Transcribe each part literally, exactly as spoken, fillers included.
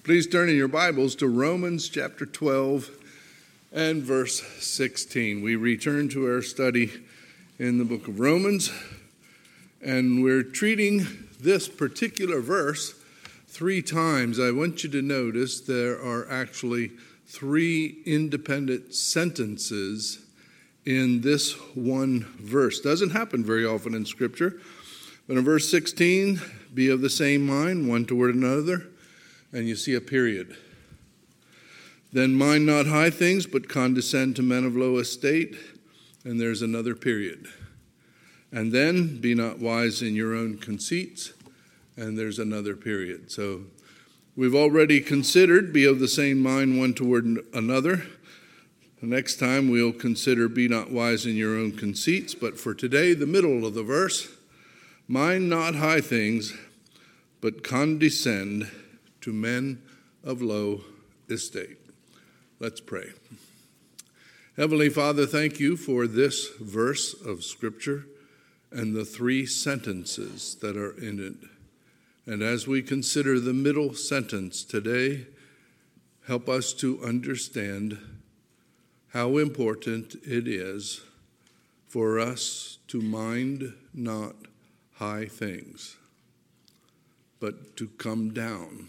Please turn in your Bibles to Romans chapter twelve and verse sixteen. We return to our study in the book of Romans, and we're treating this particular verse three times. I want you to notice there are actually three independent sentences in this one verse. Doesn't happen very often in Scripture. But in verse sixteen, be of the same mind, one toward another, and you see a period. Then mind not high things, but condescend to men of low estate, and there's another period. And then be not wise in your own conceits, and there's another period. So we've already considered be of the same mind, one toward another. The next time we'll consider be not wise in your own conceits, but for today, the middle of the verse, mind not high things, but condescend to men of low estate. Let's pray. Heavenly Father, thank you for this verse of Scripture and the three sentences that are in it. And as we consider the middle sentence today, help us to understand how important it is for us to mind not high things, but to come down.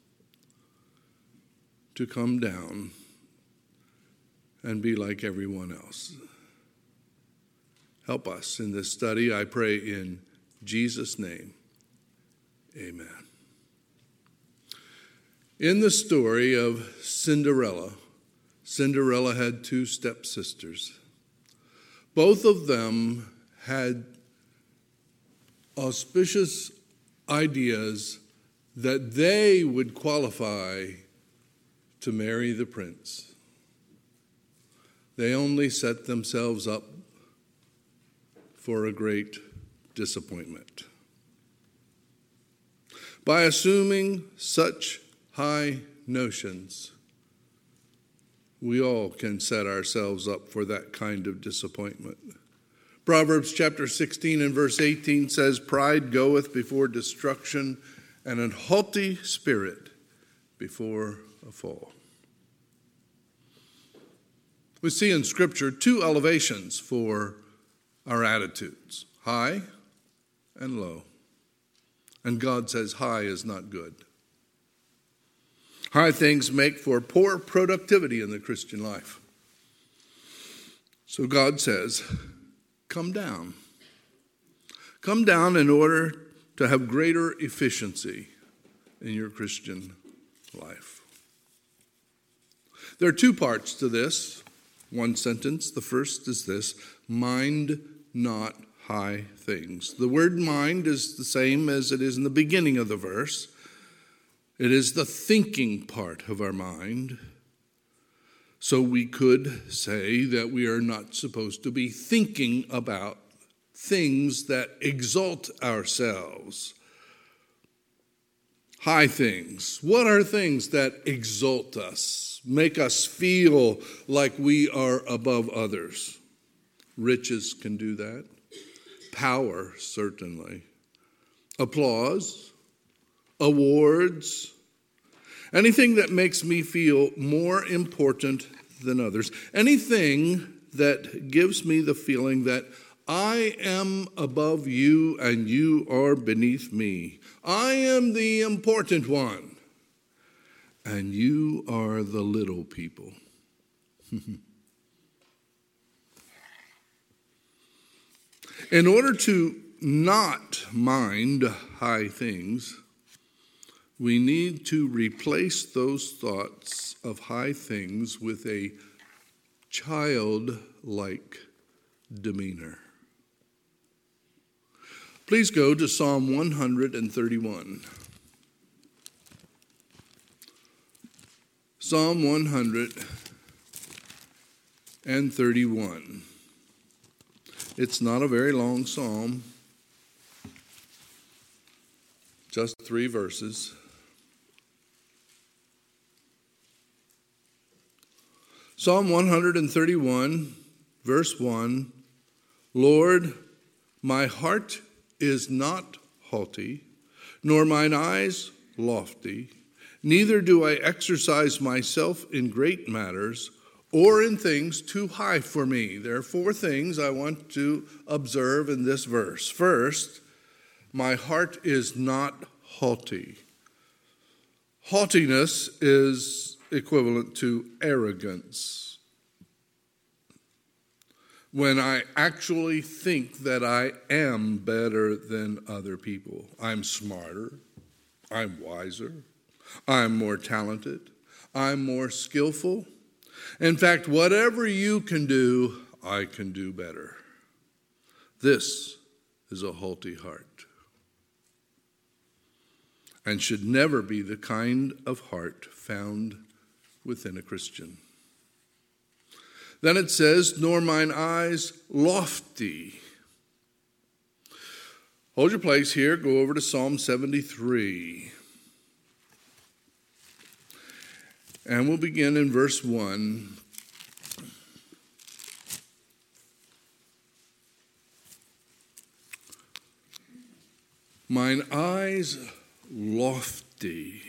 To come down and be like everyone else. Help us in this study, I pray in Jesus' name. Amen. In the story of Cinderella, Cinderella had two stepsisters. Both of them had auspicious ideas that they would qualify to marry the prince. They only set themselves up for a great disappointment. By assuming such high notions, we all can set ourselves up for that kind of disappointment. Proverbs chapter sixteen and verse eighteen says, pride goeth before destruction, and an haughty spirit before a fall. We see in Scripture two elevations for our attitudes, high and low. And God says high is not good. High things make for poor productivity in the Christian life. So God says, come down. Come down in order to have greater efficiency in your Christian life. There are two parts to this. One sentence. The first is this: mind not high things. The word mind is the same as it is in the beginning of the verse. It is the thinking part of our mind. So we could say that we are not supposed to be thinking about things that exalt ourselves. High things. What are things that exalt us, make us feel like we are above others? Riches can do that. Power, certainly. Applause, awards, anything that makes me feel more important than others. Anything that gives me the feeling that I am above you and you are beneath me. I am the important one and you are the little people. In order to not mind high things, we need to replace those thoughts of high things with a childlike demeanor. Please go to Psalm one thirty-one. Psalm one thirty-one. It's not a very long psalm, just three verses. Psalm one thirty-one, verse one, Lord, my heart is not haughty, nor mine eyes lofty. Neither do I exercise myself in great matters or in things too high for me. There are four things I want to observe in this verse. First, my heart is not haughty. Haughtiness is equivalent to arrogance. When I actually think that I am better than other people. I'm smarter. I'm wiser. I'm more talented. I'm more skillful. In fact, whatever you can do, I can do better. This is a haughty heart, and should never be the kind of heart found within a Christian. Then it says, nor mine eyes lofty. Hold your place here. Go over to Psalm seventy-three. And we'll begin in verse one. Mine eyes lofty.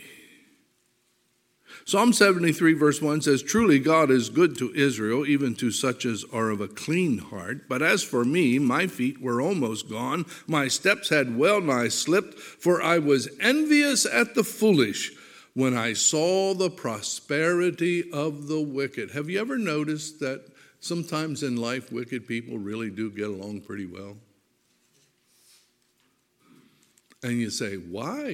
Psalm seventy-three verse one says, truly God is good to Israel, even to such as are of a clean heart. But as for me, my feet were almost gone. My steps had well nigh slipped, for I was envious at the foolish when I saw the prosperity of the wicked. Have you ever noticed that sometimes in life wicked people really do get along pretty well? And you say, why?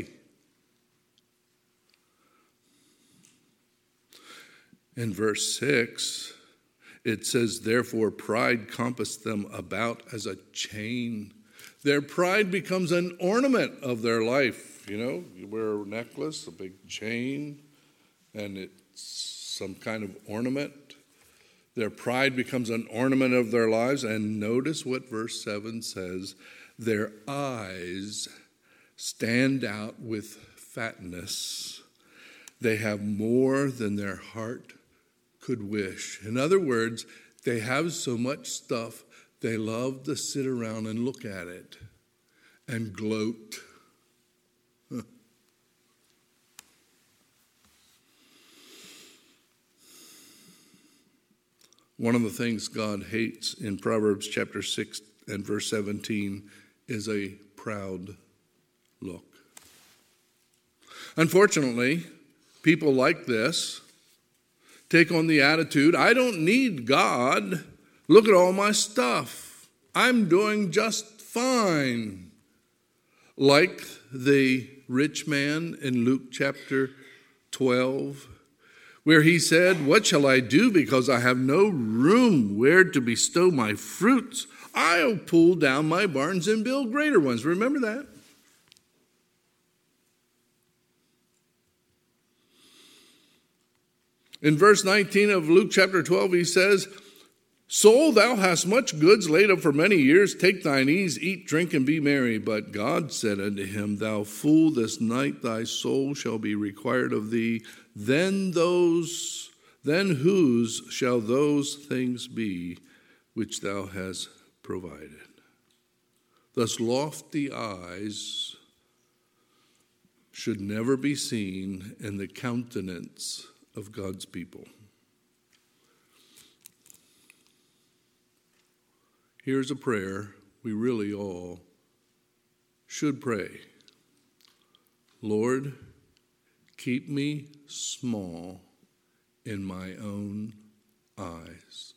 In verse six, it says, therefore pride compassed them about as a chain. Their pride becomes an ornament of their life. You know, you wear a necklace, a big chain, and it's some kind of ornament. Their pride becomes an ornament of their lives. And notice what verse seven says. Their eyes stand out with fatness. They have more than their heart could wish. In other words, they have so much stuff, they love to sit around and look at it and gloat. One of the things God hates in Proverbs chapter six and verse seventeen is a proud look. Unfortunately, people like this take on the attitude, I don't need God. Look at all my stuff. I'm doing just fine. Like the rich man in Luke chapter twelve, where he said, what shall I do because I have no room where to bestow my fruits? I'll pull down my barns and build greater ones. Remember that? In verse nineteen of Luke chapter twelve, he says, soul, thou hast much goods laid up for many years. Take thine ease, eat, drink, and be merry. But God said unto him, thou fool, this night thy soul shall be required of thee. Then those, then whose shall those things be which thou hast provided? Thus lofty eyes should never be seen in the countenance of God's people. Here's a prayer we really all should pray. Lord, keep me small in my own eyes.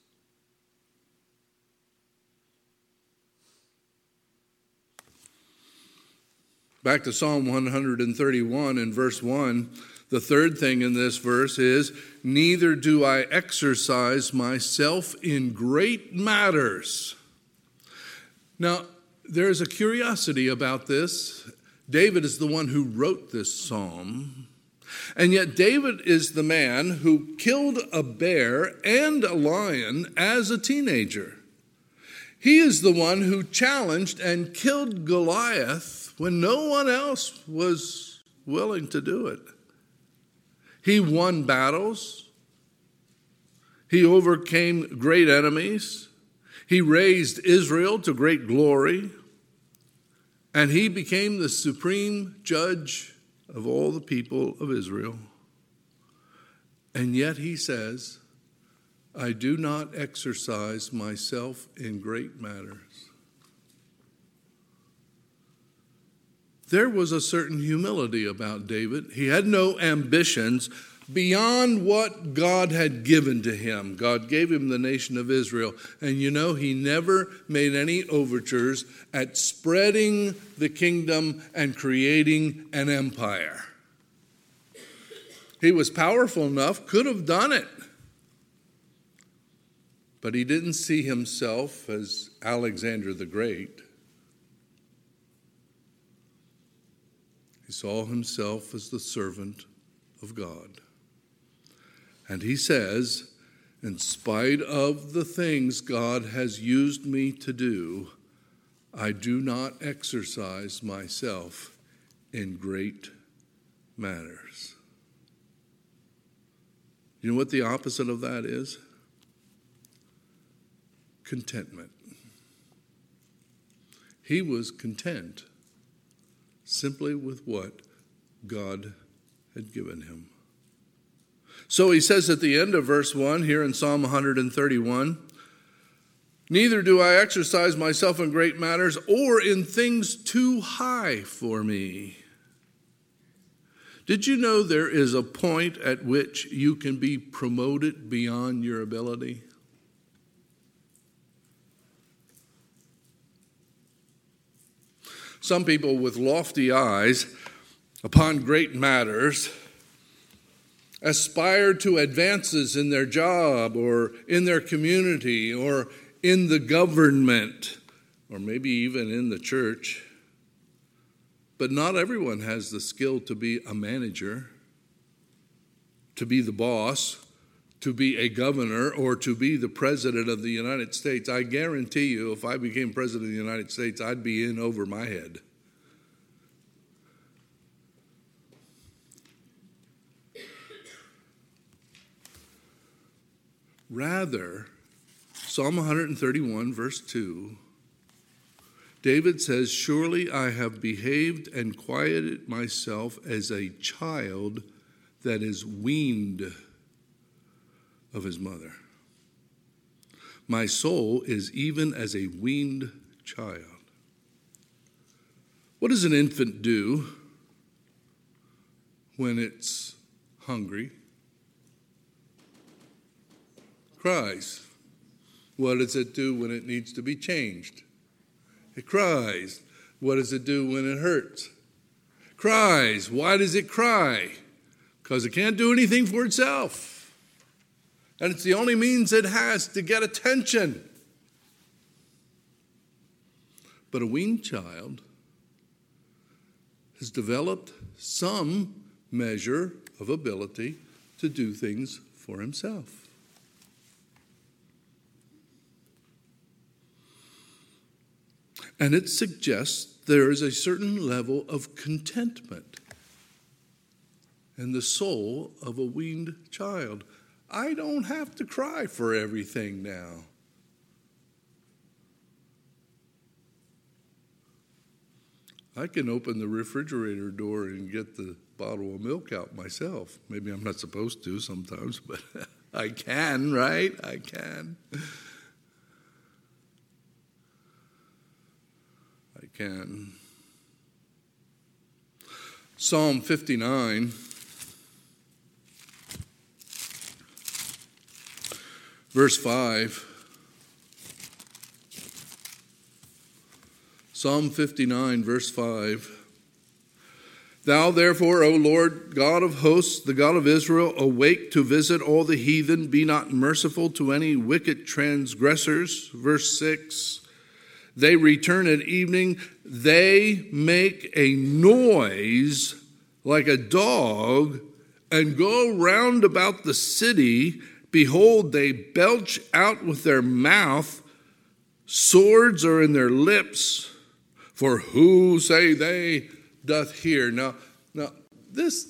Back to Psalm one thirty-one in verse one, the third thing in this verse is, neither do I exercise myself in great matters. Now, there's a curiosity about this. David is the one who wrote this psalm. And yet David is the man who killed a bear and a lion as a teenager. He is the one who challenged and killed Goliath when no one else was willing to do it. He won battles. He overcame great enemies. He raised Israel to great glory. And he became the supreme judge of all the people of Israel. And yet he says, I do not exercise myself in great matters. There was a certain humility about David. He had no ambitions beyond what God had given to him. God gave him the nation of Israel. And you know, he never made any overtures at spreading the kingdom and creating an empire. He was powerful enough, could have done it. But he didn't see himself as Alexander the Great. He saw himself as the servant of God. And he says, in spite of the things God has used me to do, I do not exercise myself in great matters. You know what the opposite of that is? Contentment. He was content simply with what God had given him. So he says at the end of verse one here in Psalm one thirty-one, neither do I exercise myself in great matters or in things too high for me. Did you know there is a point at which you can be promoted beyond your ability? Some people with lofty eyes upon great matters aspire to advances in their job or in their community or in the government or maybe even in the church. But not everyone has the skill to be a manager, to be the boss, to be a governor, or to be the president of the United States. I guarantee you, if I became president of the United States, I'd be in over my head. Rather, Psalm one thirty-one, verse two, David says, surely I have behaved and quieted myself as a child that is weaned of his mother. My soul is even as a weaned child. What does an infant do when it's hungry? Cries. What does it do when it needs to be changed? It cries. What does it do when it hurts? Cries. Why does it cry? Because it can't do anything for itself. And it's the only means it has to get attention. But a weaned child has developed some measure of ability to do things for himself. And it suggests there is a certain level of contentment in the soul of a weaned child. I don't have to cry for everything now. I can open the refrigerator door and get the bottle of milk out myself. Maybe I'm not supposed to sometimes, but I can, right? I can. I can. Psalm fifty-nine, verse five. Psalm fifty-nine, verse five. Thou therefore, O Lord, God of hosts, the God of Israel, awake to visit all the heathen, be not merciful to any wicked transgressors. Verse six. They return at evening. They make a noise like a dog and go round about the city. Behold, they belch out with their mouth. Swords are in their lips. For who, say they, doth hear? Now, now this,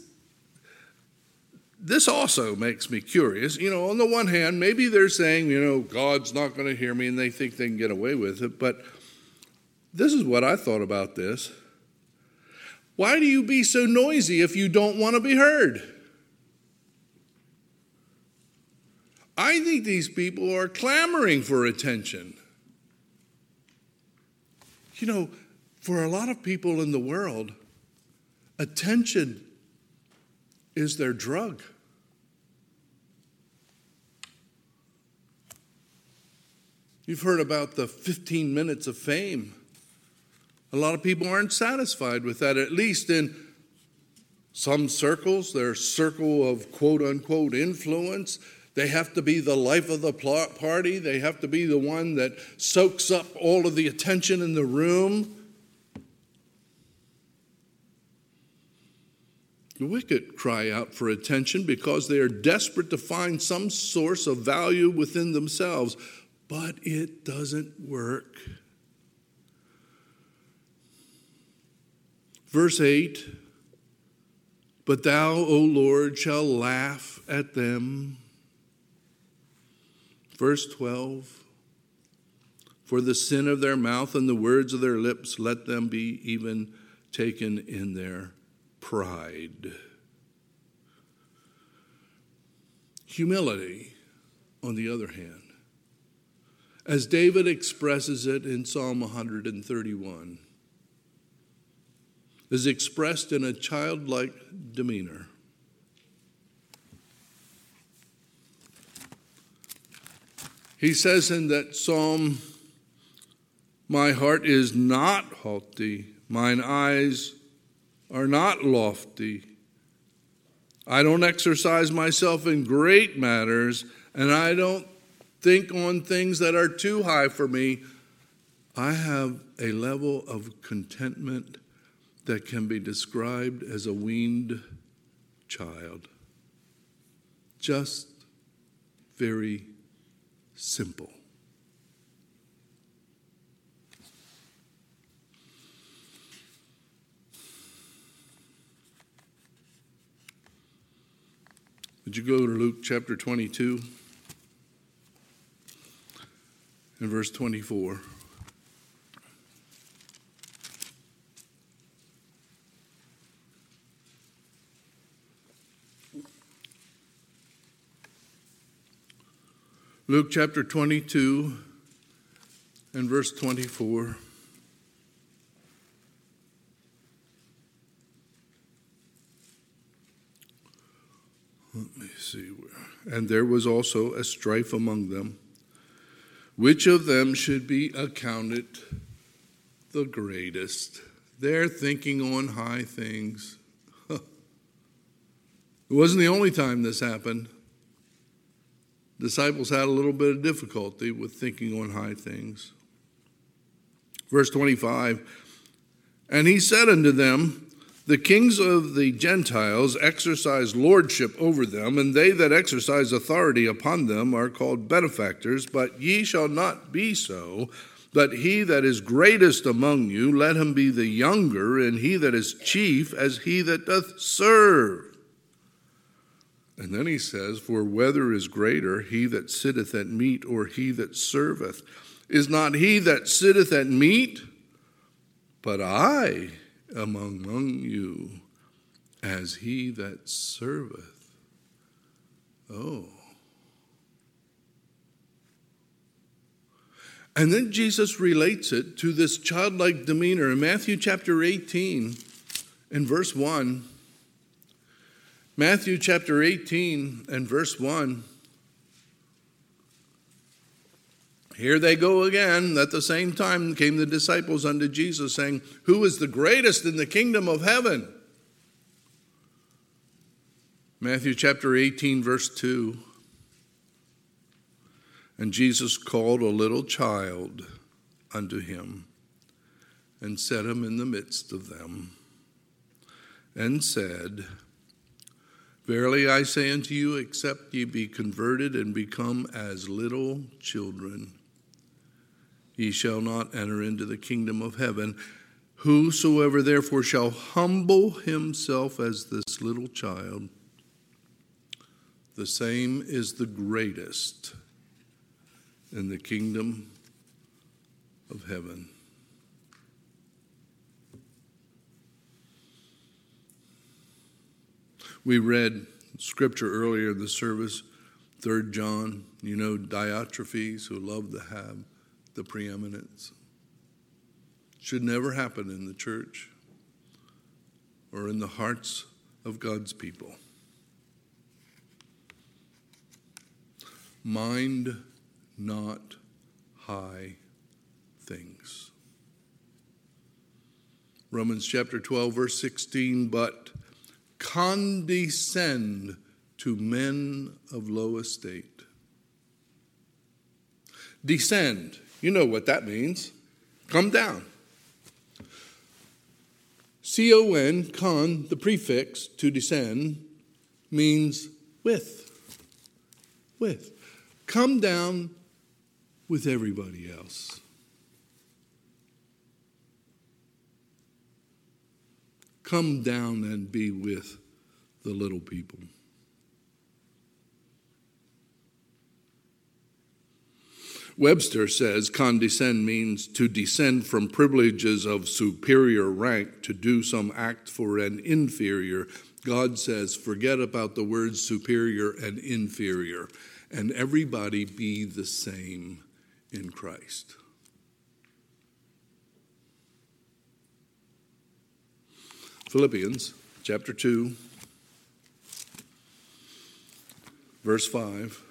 this also makes me curious. You know, on the one hand, maybe they're saying, you know, God's not going to hear me, and they think they can get away with it. But this is what I thought about this. Why do you be so noisy if you don't want to be heard? I think these people are clamoring for attention. You know, for a lot of people in the world, attention is their drug. You've heard about the fifteen minutes of fame. A lot of people aren't satisfied with that, at least in some circles, their circle of quote-unquote influence. They have to be the life of the party. They have to be the one that soaks up all of the attention in the room. The wicked cry out for attention because they are desperate to find some source of value within themselves. But it doesn't work. Verse eight, but thou, O Lord, shall laugh at them. Verse twelve, for the sin of their mouth and the words of their lips, let them be even taken in their pride. Humility, on the other hand, as David expresses it in Psalm one thirty-one, is expressed in a childlike demeanor. He says in that psalm, my heart is not haughty, mine eyes are not lofty. I don't exercise myself in great matters, and I don't think on things that are too high for me. I have a level of contentment that can be described as a weaned child. Just very simple. Would you go to Luke chapter twenty-two and verse twenty-four? Luke chapter twenty-two and verse twenty-four. Let me see where. And there was also a strife among them, which of them should be accounted the greatest. They're thinking on high things. It wasn't the only time this happened. Disciples had a little bit of difficulty with thinking on high things. Verse twenty-five, and he said unto them, the kings of the Gentiles exercise lordship over them, and they that exercise authority upon them are called benefactors, but ye shall not be so. But he that is greatest among you, let him be the younger, and he that is chief as he that doth serve. And then he says, for whether is greater, he that sitteth at meat or he that serveth? Is not he that sitteth at meat? But I am among you as he that serveth. Oh. And then Jesus relates it to this childlike demeanor in Matthew chapter eighteen and verse one. Matthew chapter eighteen and verse one. Here they go again. At the same time came the disciples unto Jesus, saying, who is the greatest in the kingdom of heaven? Matthew chapter eighteen, verse two. And Jesus called a little child unto him, and set him in the midst of them, and said, verily I say unto you, except ye be converted and become as little children, ye shall not enter into the kingdom of heaven. Whosoever therefore shall humble himself as this little child, the same is the greatest in the kingdom of heaven. We read scripture earlier in the service Third John, you know, Diotrephes, who loved to have the preeminence. Should never happen in the church or in the hearts of God's people. Mind not high things. Romans chapter twelve, verse sixteen, but condescend to men of low estate. Descend. You know what that means. Come down. C O N, con, the prefix to descend, means with. With. Come down with everybody else. Come down and be with the little people. Webster says condescend means to descend from privileges of superior rank to do some act for an inferior. God says forget about the words superior and inferior, and everybody be the same in Christ. Philippians chapter two, verse five.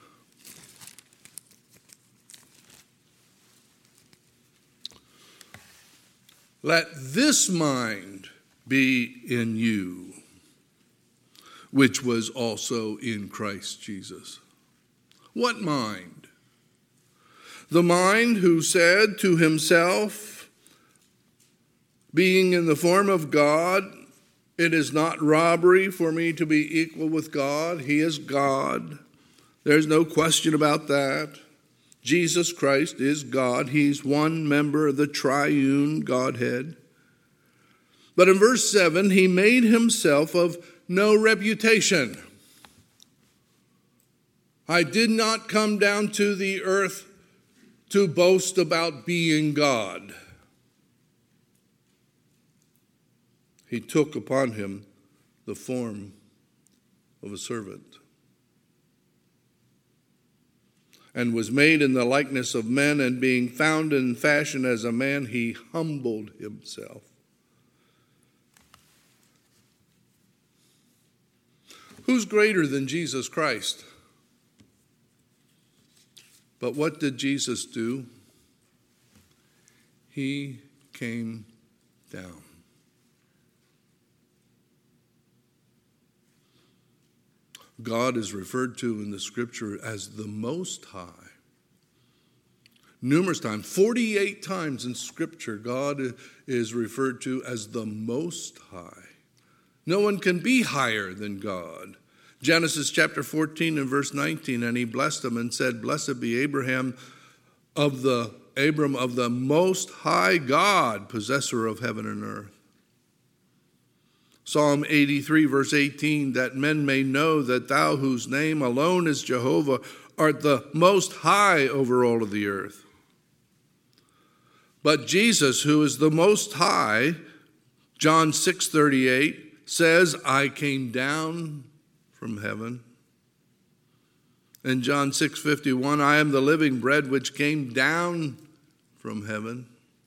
Let this mind be in you, which was also in Christ Jesus. What mind? The mind who said to himself, being in the form of God, it is not robbery for me to be equal with God. He is God. There's no question about that. Jesus Christ is God. He's one member of the triune Godhead. But in verse seven, he made himself of no reputation. I did not come down to the earth to boast about being God. He took upon him the form of a servant, and was made in the likeness of men, and being found in fashion as a man, he humbled himself. Who's greater than Jesus Christ? But what did Jesus do? He came down. God is referred to in the scripture as the Most High. Numerous times, forty-eight times in scripture, God is referred to as the Most High. No one can be higher than God. Genesis chapter fourteen and verse nineteen, and he blessed him and said, blessed be Abraham of the Abram of the Most High God, possessor of heaven and earth. Psalm eighty-three, verse eighteen, that men may know that thou, whose name alone is Jehovah, art the most high over all of the earth. But Jesus, who is the most high, John six thirty-eight, says, I came down from heaven. And John six fifty-one, I am the living bread which came down from heaven.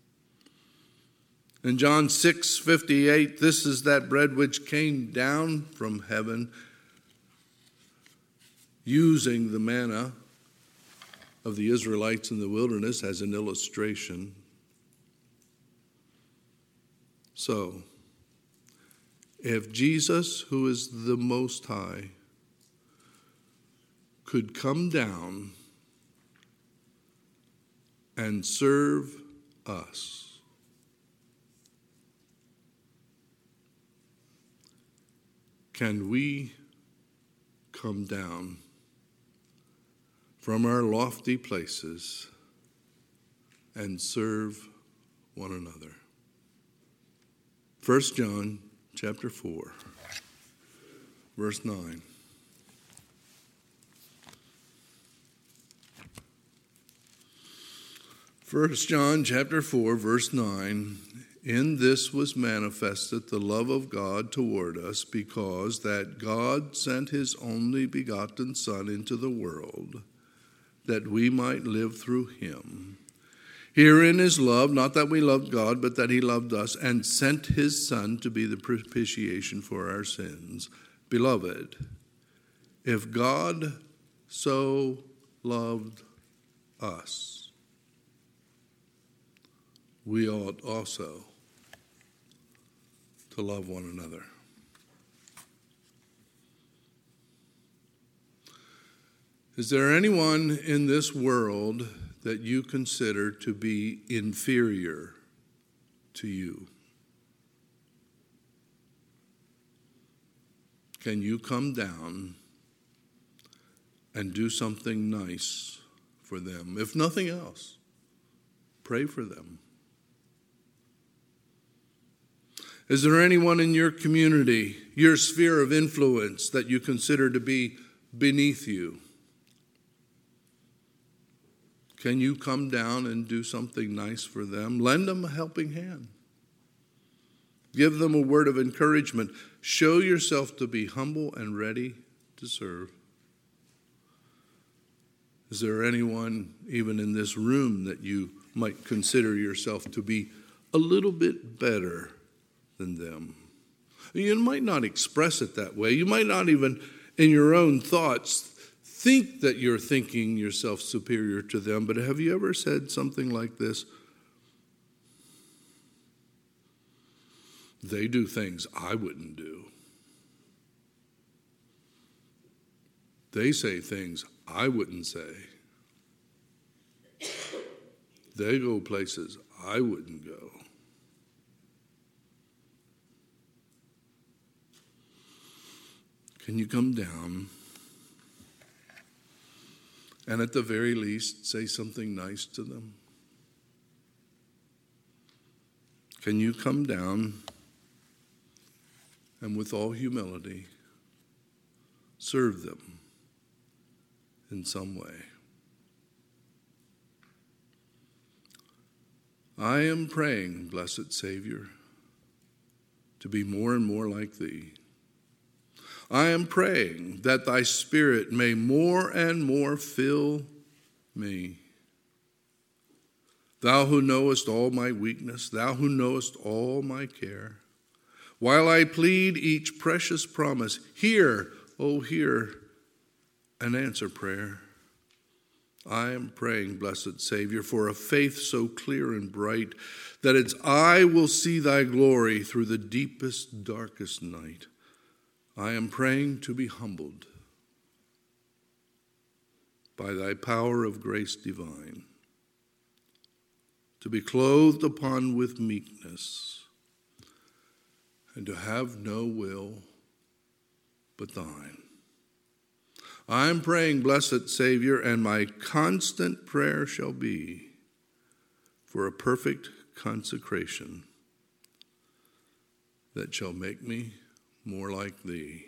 In John six fifty-eight, this is that bread which came down from heaven, using the manna of the Israelites in the wilderness as an illustration. So, if Jesus, who is the Most High, could come down and serve us, can we come down from our lofty places and serve one another? First John chapter four, verse nine. First John chapter four, verse nine. In this was manifested the love of God toward us, because that God sent his only begotten Son into the world, that we might live through him. Herein is love, not that we loved God, but that he loved us and sent his Son to be the propitiation for our sins. Beloved, if God so loved us, we ought also to love one another. Is there anyone in this world that you consider to be inferior to you? Can you come down and do something nice for them? If nothing else, pray for them. Is there anyone in your community, your sphere of influence, that you consider to be beneath you? Can you come down and do something nice for them? Lend them a helping hand. Give them a word of encouragement. Show yourself to be humble and ready to serve. Is there anyone, even in this room, that you might consider yourself to be a little bit better than them? You might not express it that way. You might not even, in your own thoughts, think that you're thinking yourself superior to them. But have you ever said something like this? They do things I wouldn't do. They say things I wouldn't say. They go places I wouldn't go. Can you come down and at the very least say something nice to them? Can you come down and with all humility serve them in some way? I am praying, blessed Savior, to be more and more like thee. I am praying that thy Spirit may more and more fill me. Thou who knowest all my weakness, thou who knowest all my care, while I plead each precious promise, hear, oh hear, and answer prayer. I am praying, blessed Savior, for a faith so clear and bright that its eye will see thy glory through the deepest, darkest night. I am praying to be humbled by thy power of grace divine, to be clothed upon with meekness, and to have no will but thine. I am praying, blessed Savior, and my constant prayer shall be for a perfect consecration that shall make me more like thee.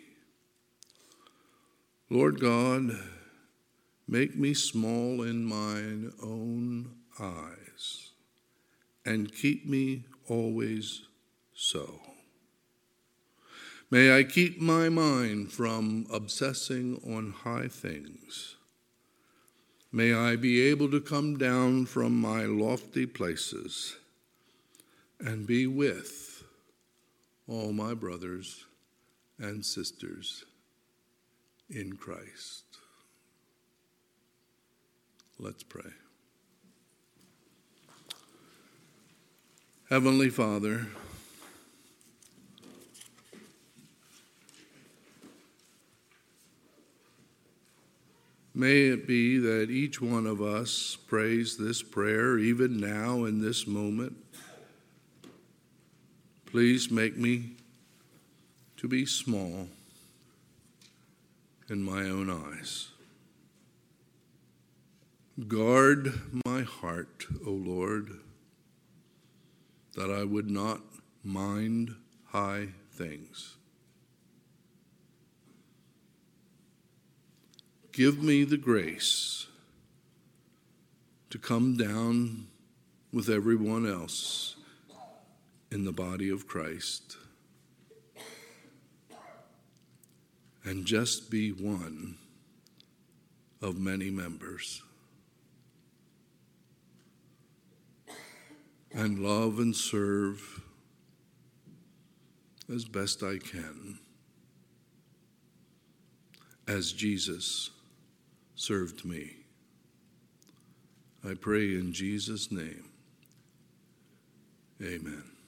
Lord God, make me small in mine own eyes, and keep me always so. May I keep my mind from obsessing on high things. May I be able to come down from my lofty places and be with all my brothers and sisters in Christ. Let's pray. Heavenly Father, may it be that each one of us prays this prayer even now in this moment. Please make me to be small in my own eyes. Guard my heart, O Lord, that I would not mind high things. Give me the grace to come down with everyone else in the body of Christ and just be one of many members, and love and serve as best I can, as Jesus served me. I pray in Jesus' name, amen.